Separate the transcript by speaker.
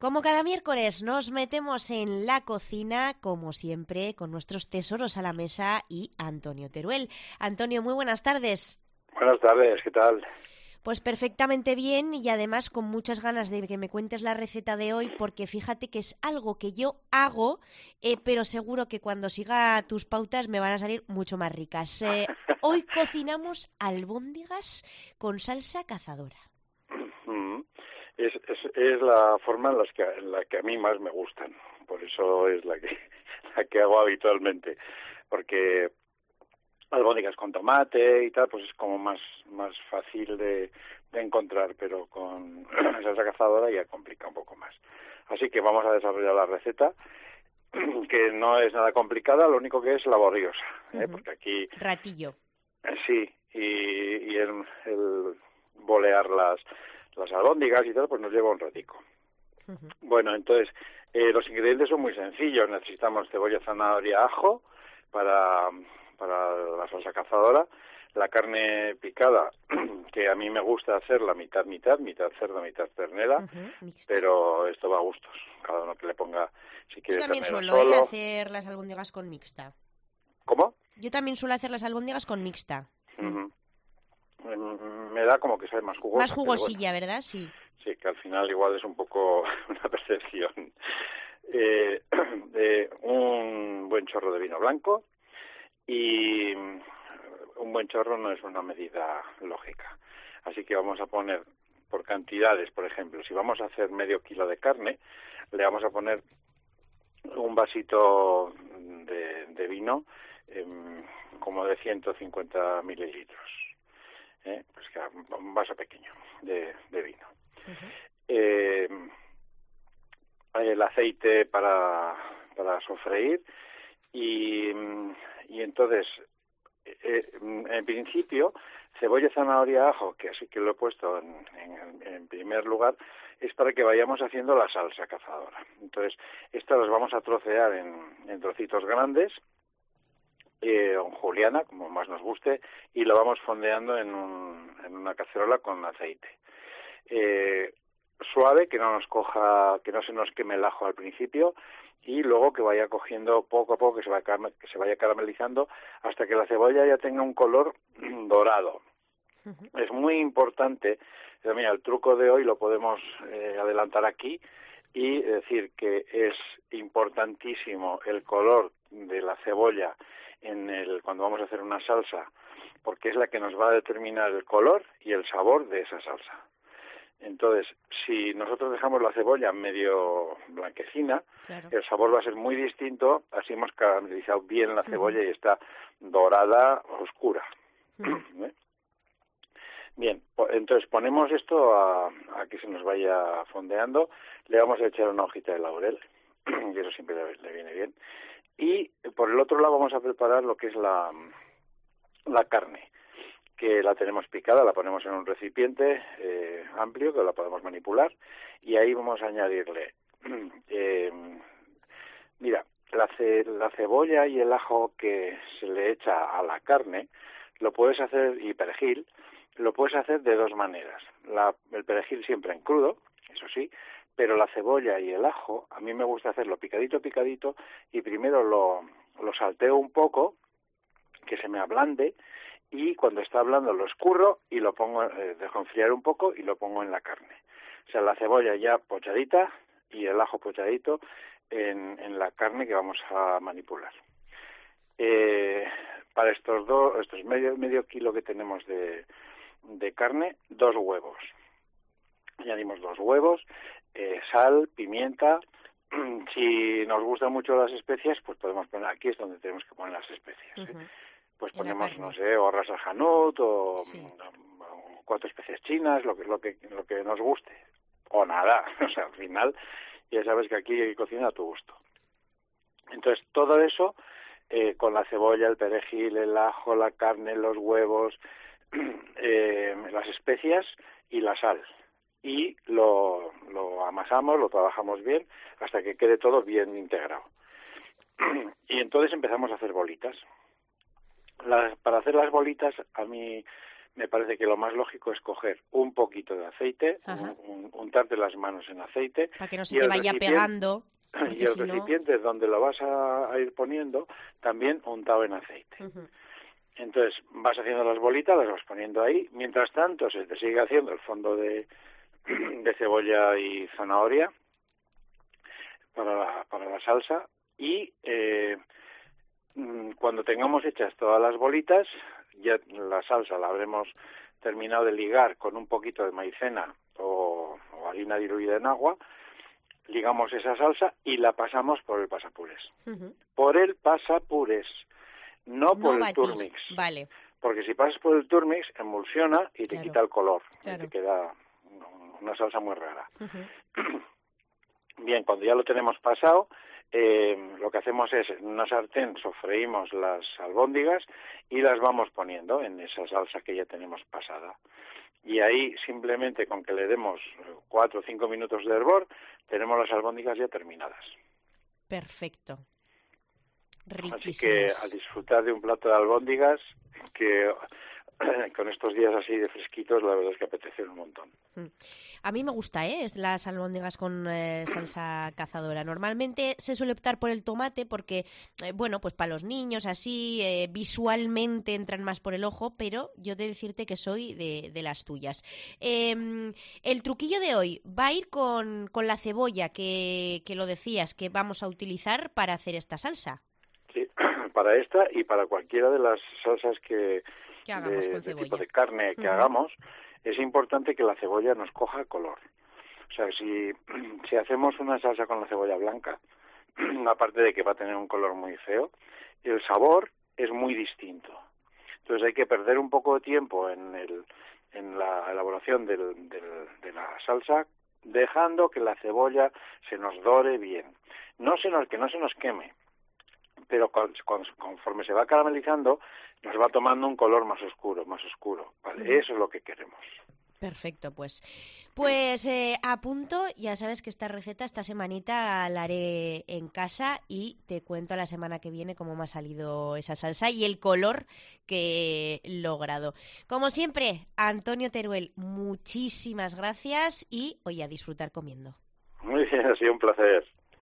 Speaker 1: Como cada miércoles nos metemos en la cocina, como siempre, con nuestros tesoros a la mesa y Antonio Teruel. Antonio, muy buenas tardes.
Speaker 2: Buenas tardes, ¿qué tal?
Speaker 1: Pues perfectamente bien y además con muchas ganas de que me cuentes la receta de hoy porque fíjate que es algo que yo hago, pero seguro que cuando siga tus pautas me van a salir mucho más ricas. Hoy cocinamos albóndigas con salsa cazadora.
Speaker 2: Es la forma en la que a mí más me gustan, por eso es la que hago habitualmente, porque albóndigas con tomate y tal, pues es como más fácil de encontrar, pero con salsa cazadora ya complica un poco más. Así que vamos a desarrollar la receta, que no es nada complicada, lo único que es laboriosa, porque aquí...
Speaker 1: Ratillo.
Speaker 2: Sí, y el bolear las albóndigas y tal, pues nos lleva un ratico. Bueno, entonces, los ingredientes son muy sencillos. Necesitamos cebolla, zanahoria, ajo para la salsa cazadora, la carne picada, que a mí me gusta hacerla mitad cerdo, mitad ternera, pero esto va a gustos. Cada uno que le ponga, si quiere
Speaker 1: Yo también
Speaker 2: ternera
Speaker 1: suelo
Speaker 2: solo.
Speaker 1: hacer las albóndigas con mixta.
Speaker 2: ¿Cómo?
Speaker 1: Yo también suelo hacer las albóndigas con mixta.
Speaker 2: Me da como que sabe más jugosa.
Speaker 1: Más jugosilla,
Speaker 2: bueno,
Speaker 1: ¿verdad? Sí.
Speaker 2: Sí, que al final igual es un poco una percepción. Un buen chorro de vino blanco y un buen chorro no es una medida lógica. Así que vamos a poner por cantidades, por ejemplo, si vamos a hacer medio kilo de carne, le vamos a poner un vasito de vino como de 150 mililitros. Pues que un vaso pequeño de vino. El aceite para sofreír y entonces en principio cebolla, zanahoria, ajo, que así que lo he puesto en primer lugar, es para que vayamos haciendo la salsa cazadora. Entonces estas las vamos a trocear en trocitos grandes, o en juliana, como más nos guste, y lo vamos fondeando en una cacerola con aceite. Suave, que no se nos queme el ajo al principio, y luego que vaya cogiendo poco a poco, que se vaya caramelizando hasta que la cebolla ya tenga un color dorado. Es muy importante, mira, el truco de hoy lo podemos adelantar aquí y decir que es importantísimo el color de la cebolla cuando vamos a hacer una salsa, porque es la que nos va a determinar el color y el sabor de esa salsa. Entonces, si nosotros dejamos la cebolla medio blanquecina, claro, el sabor va a ser muy distinto, así hemos caramelizado bien la cebolla y está dorada, oscura. Bien, entonces ponemos esto a que se nos vaya fondeando, le vamos a echar una hojita de laurel, que eso siempre le viene bien, y por el otro lado vamos a preparar lo que es la carne, que la tenemos picada, la ponemos en un recipiente amplio que la podemos manipular y ahí vamos a añadirle mira, la cebolla y el ajo que se le echa a la carne lo puedes hacer, y perejil, lo puedes hacer de dos maneras. El perejil siempre en crudo, eso sí, pero la cebolla y el ajo a mí me gusta hacerlo picadito y primero lo salteo un poco, que se me ablande, y cuando está hablando lo escurro y lo pongo, dejo enfriar un poco y lo pongo en la carne. O sea, la cebolla ya pochadita y el ajo pochadito en la carne que vamos a manipular. Para estos medio kilo que tenemos de carne, 2 huevos. Añadimos 2 huevos, sal, pimienta. Si nos gustan mucho las especias, pues podemos poner, aquí es donde tenemos que poner las especias. Pues ponemos, no sé, o ras al hanout o 4 especias chinas, lo que nos guste. O nada, o sea, al final ya sabes que aquí hay cocina a tu gusto. Entonces todo eso, con la cebolla, el perejil, el ajo, la carne, los huevos, las especias y la sal. Y lo amasamos, lo trabajamos bien hasta que quede todo bien integrado. Y entonces empezamos a hacer bolitas. Para hacer las bolitas a mí me parece que lo más lógico es coger un poquito de aceite, untarte las manos en aceite.
Speaker 1: Para que no se te vaya pegando.
Speaker 2: Y el recipiente donde lo vas a ir poniendo, también untado en aceite. Entonces vas haciendo las bolitas, las vas poniendo ahí. Mientras tanto se te sigue haciendo el fondo de cebolla y zanahoria para la salsa. Y cuando tengamos hechas todas las bolitas, ya la salsa la habremos terminado de ligar con un poquito de maicena o harina diluida en agua. Ligamos esa salsa y la pasamos por el pasapurés. Por el pasapurés, no por el turmix.
Speaker 1: Vale.
Speaker 2: Porque si pasas por el turmix, emulsiona y te quita el color. Y te queda una salsa muy rara. Bien, cuando ya lo tenemos pasado, lo que hacemos es, en una sartén sofreímos las albóndigas y las vamos poniendo en esa salsa que ya tenemos pasada. Y ahí, simplemente con que le demos 4 o 5 minutos de hervor, tenemos las albóndigas ya terminadas.
Speaker 1: Perfecto. Riquísimas.
Speaker 2: Así que a disfrutar de un plato de albóndigas que con estos días así de fresquitos, la verdad es que apetece un montón.
Speaker 1: A mí me gusta, las albóndigas con salsa cazadora. Normalmente se suele optar por el tomate porque, bueno, pues para los niños así visualmente entran más por el ojo, pero yo he de decirte que soy de las tuyas. El truquillo de hoy va a ir con la cebolla que lo decías, que vamos a utilizar para hacer esta salsa.
Speaker 2: Sí, para esta y para cualquiera de las salsas de tipo de carne que hagamos, es importante que la cebolla nos coja color. O sea, si hacemos una salsa con la cebolla blanca, aparte de que va a tener un color muy feo, el sabor es muy distinto. Entonces hay que perder un poco de tiempo en la elaboración de la salsa, dejando que la cebolla se nos dore bien. Que no se nos queme, pero conforme se va caramelizando, nos va tomando un color más oscuro, ¿vale? Eso es lo que queremos.
Speaker 1: Perfecto, pues a punto. Ya sabes que esta receta esta semanita la haré en casa y te cuento la semana que viene cómo me ha salido esa salsa y el color que he logrado. Como siempre, Antonio Teruel, muchísimas gracias y hoy a disfrutar comiendo.
Speaker 2: Muy bien, ha sido un placer.